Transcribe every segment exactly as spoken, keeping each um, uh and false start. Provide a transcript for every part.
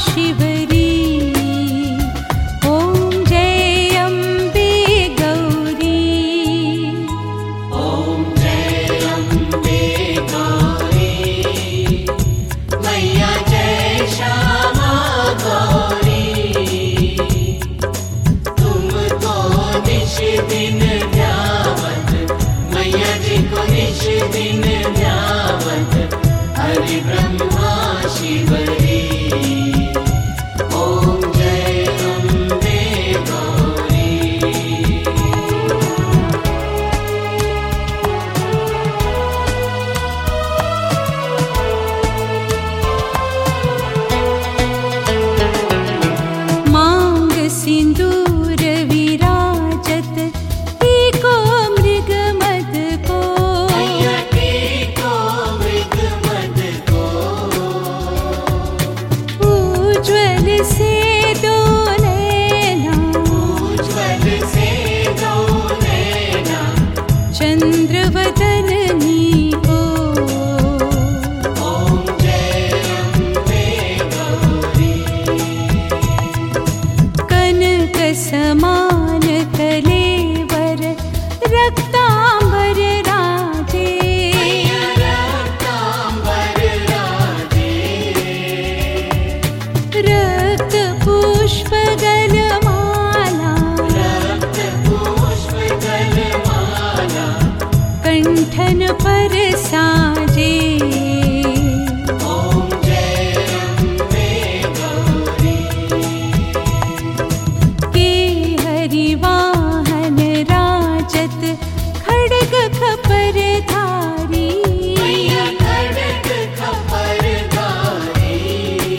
शिवरी। ॐ जय अम्बे गौरी। ॐ जय अम्बे गौरी, मैया जय श्यामा गौरी। तुमको निश दिन ध्यावत, मैया जी को निश दिन ध्यावत, हरि ब्रह्मा शिवरी। ॐ जय अम्बे गौरी। मांग सिंदूर विराजत, टीको मृग मद को। मैया टीको मृग मद को। उज्ज्वल से दो नैना, उज्ज्वल से दो नैना, चंद्रवदनी को। ॐ जय अम्बे गौरी। कनक समान कलेवर, रक्तांबर राजे। मैया रक्तांबर राजे। रक्त पुष्प गलमाला, रक्त पुष्प गलमाला, कंठन पर साजे। ॐ जय अम्बे गौरी। के हरिवाहन राजत, खड्ग खपर धारी। मैया खड्ग खपर धारी।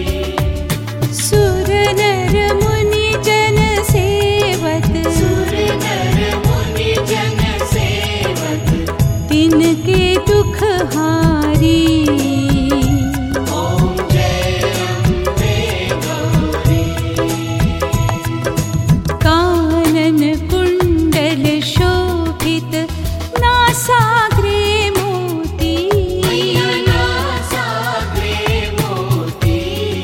सुर नर मुनि जन सेवत, सुर नर मुनि जन सेवत, तिनके दुख हारी। ॐ जय अम्बे गौरी। कानन कुंडल शोभित, नासाग्रे मोती। मैया नासाग्रे मोती।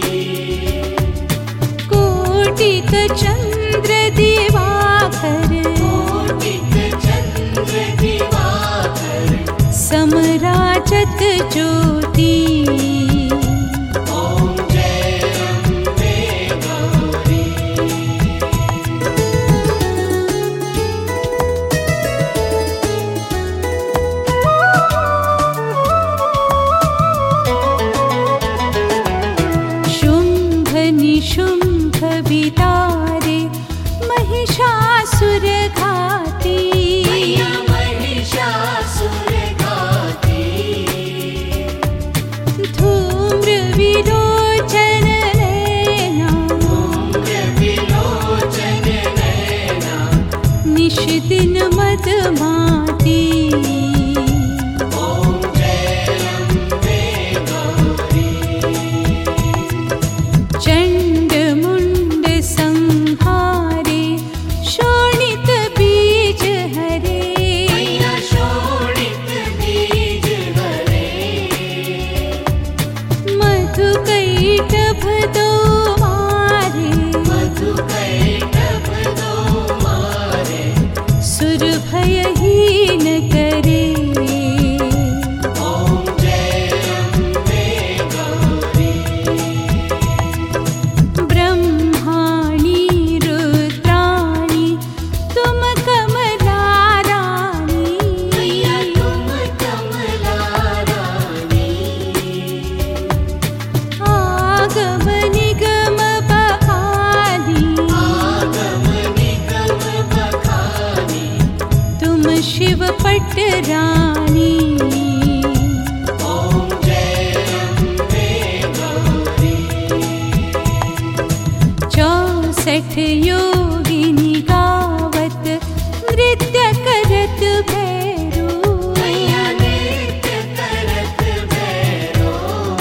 कोटिक चंद्र दिवाकर, कोटिक चंद्र दिवाकर, समराजत ज्योति। ॐ जय अम्बे गौरी। शुंभ निशुंभ विदारे, महिषासुर घाती। मैया महिषासुर घाती। धूम्र विलोचन नैना, धूम्र विलोचन नैना, निश दिन मदमाती। ॐ जय अम्बे गौरी। चंड मुंड संहारे, शोणित बीज हरे। मैया शोणित बीज हरे। मधु कैटभ दो मारे, मधु कैटभ दो मारे, सुर भयहीन करे। ॐ जय अम्बे गौरी। ब्रह्माणी रुद्राणी, तुम कमला रानी। मैया तुम कमला रानी। आगम निगम बखानी, आगम निगम बखानी, तुम शिव पट रानी। ॐ जय अम्बे गौरी। चौसठ योगिनी गावत, नृत्य करत भैरो। मैया नृत्य करत भैरो।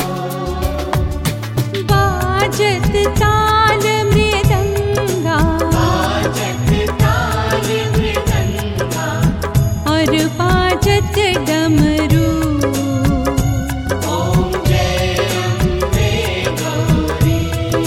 बाजत ताल मृदंगा, बाजत ताल मृदंगा, और बाजत डमरू। ॐ जय अम्बे गौरी।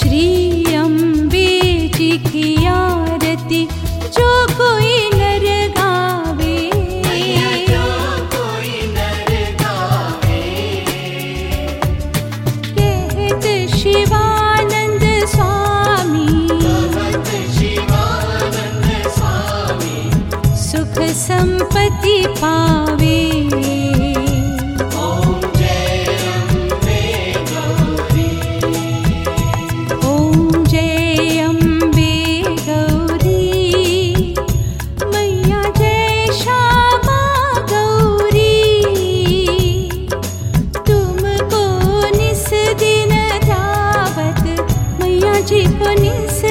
श्री अम्बे जी की आरती जो कोई नर गावे, जो कोई नर गावे। कहत शिवानंद स्वामी, कहत शिवानंद स्वामी, सुख संपत्ति पावे। ओम जय अम्बे गौरी। ओम जय अम्बे गौरी, मैया जय श्यामा गौरी। तुमको निस दिन ध्यावत, मैया जी को निस